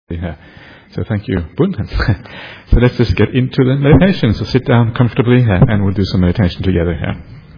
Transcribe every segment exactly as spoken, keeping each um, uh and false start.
Yeah. So thank you, Bun. So let's just get into the meditation. So sit down comfortably uh, and we'll do some meditation together here.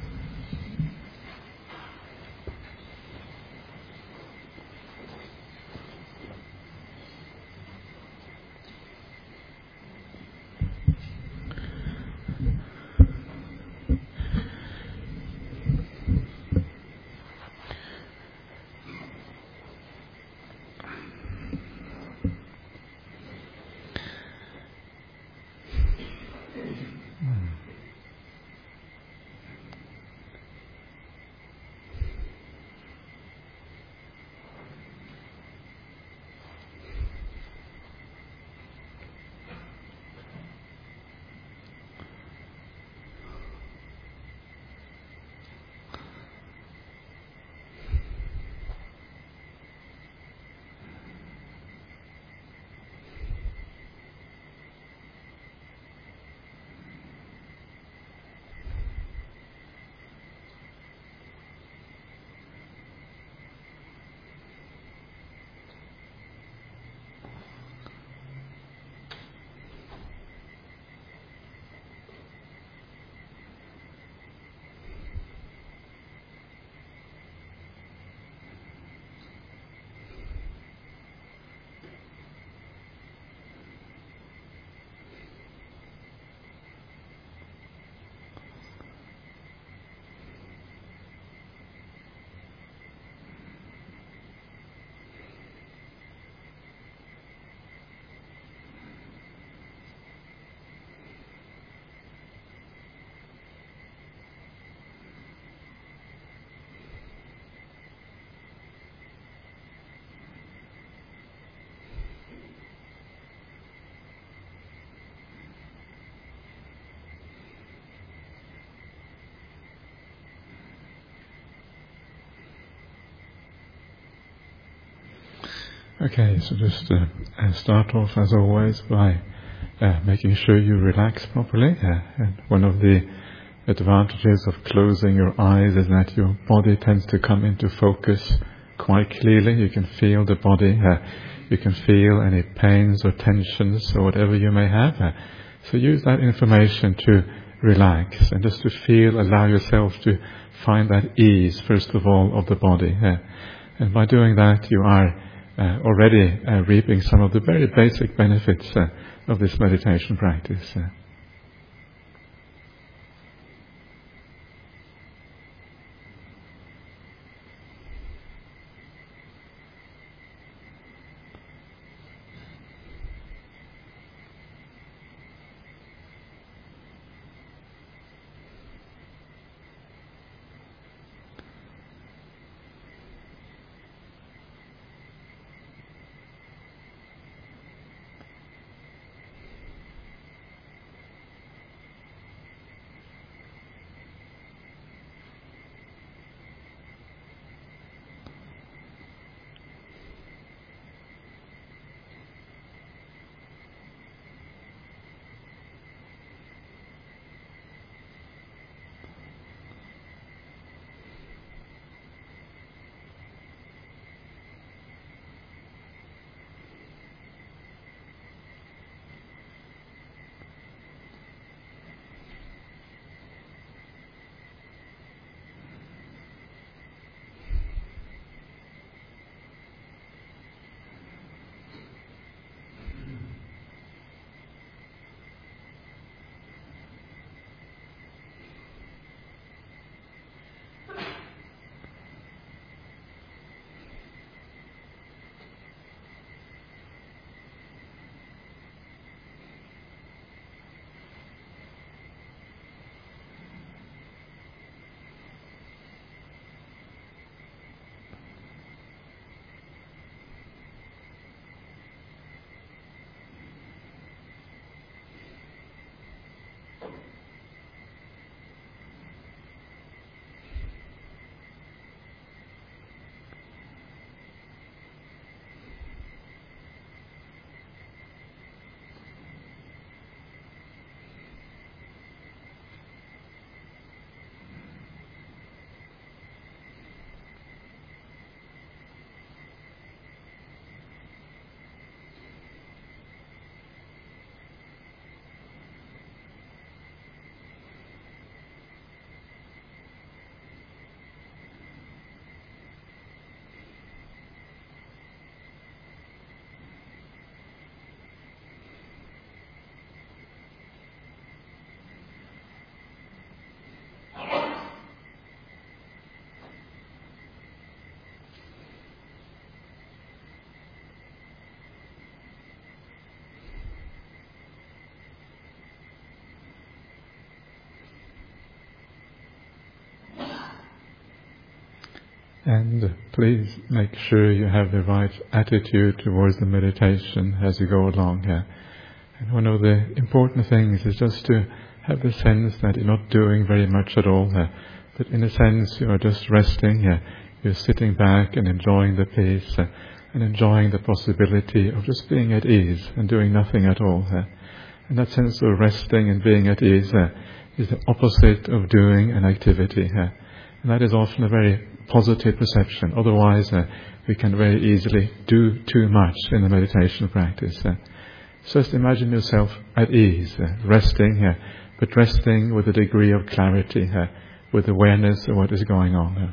Okay, so just uh, uh, start off as always by uh, making sure you relax properly. Uh, and one of the advantages of closing your eyes is that your body tends to come into focus quite clearly. You can feel the body. Uh, you can feel any pains or tensions or whatever you may have. Uh, so use that information to relax and just to feel, allow yourself to find that ease, first of all, of the body. Uh, and by doing that, you are Uh, already uh, reaping some of the very basic benefits uh, of this meditation practice. Uh. And please make sure you have the right attitude towards the meditation as you go along here. And one of the important things is just to have the sense that you're not doing very much at all here, but in a sense you are just resting here. You're sitting back and enjoying the peace uh, and enjoying the possibility of just being at ease and doing nothing at all here. And that sense of resting and being at ease uh, is the opposite of doing an activity here. And that is often a very positive perception. Otherwise, uh, we can very easily do too much in the meditation practice. Uh. So just imagine yourself at ease, uh, resting, uh, but resting with a degree of clarity, uh, with awareness of what is going on. Uh.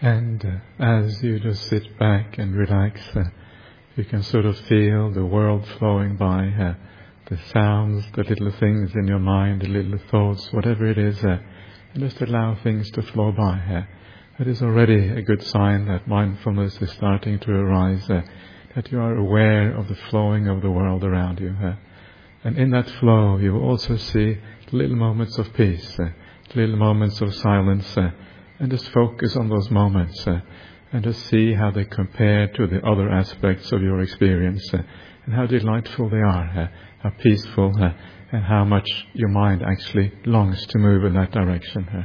And uh, as you just sit back and relax, uh, you can sort of feel the world flowing by, uh, the sounds, the little things in your mind, the little thoughts, whatever it is, uh, and just allow things to flow by. Uh, that is already a good sign that mindfulness is starting to arise, uh, that you are aware of the flowing of the world around you. Uh, and in that flow, you will also see little moments of peace, uh, little moments of silence, uh, and just focus on those moments, uh, and just see how they compare to the other aspects of your experience, uh, and how delightful they are, uh, how peaceful, uh, and how much your mind actually longs to move in that direction. Uh.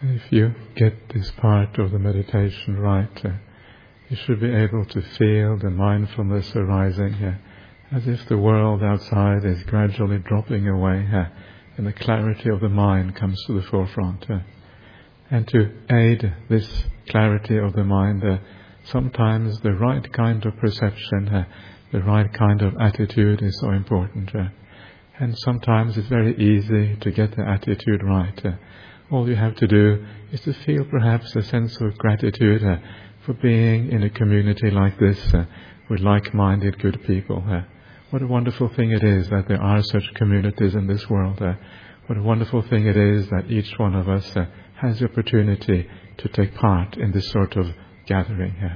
And if you get this part of the meditation right, uh, you should be able to feel the mindfulness arising uh, as if the world outside is gradually dropping away uh, and the clarity of the mind comes to the forefront. Uh, and to aid this clarity of the mind, uh, sometimes the right kind of perception, uh, the right kind of attitude is so important. Uh, and sometimes it's very easy to get the attitude right. Uh, all you have to do is to feel perhaps a sense of gratitude uh, for being in a community like this uh, with like-minded good people. Uh, what a wonderful thing it is that there are such communities in this world. Uh, what a wonderful thing it is that each one of us uh, has the opportunity to take part in this sort of gathering. Uh.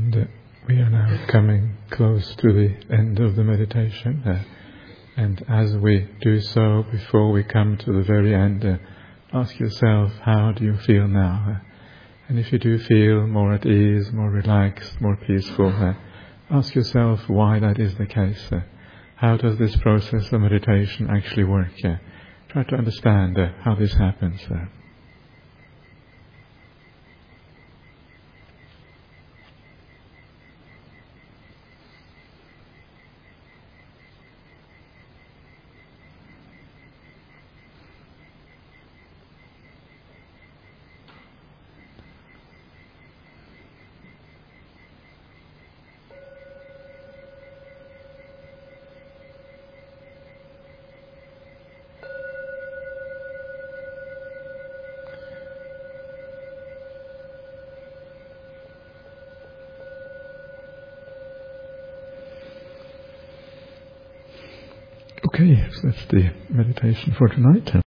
And uh, we are now coming close to the end of the meditation. Uh, and as we do so, before we come to the very end, uh, ask yourself, how do you feel now? Uh, and if you do feel more at ease, more relaxed, more peaceful, uh, ask yourself why that is the case. Uh, how does this process of meditation actually work? Uh, try to understand uh, how this happens. Uh. Okay, so that's the meditation for tonight.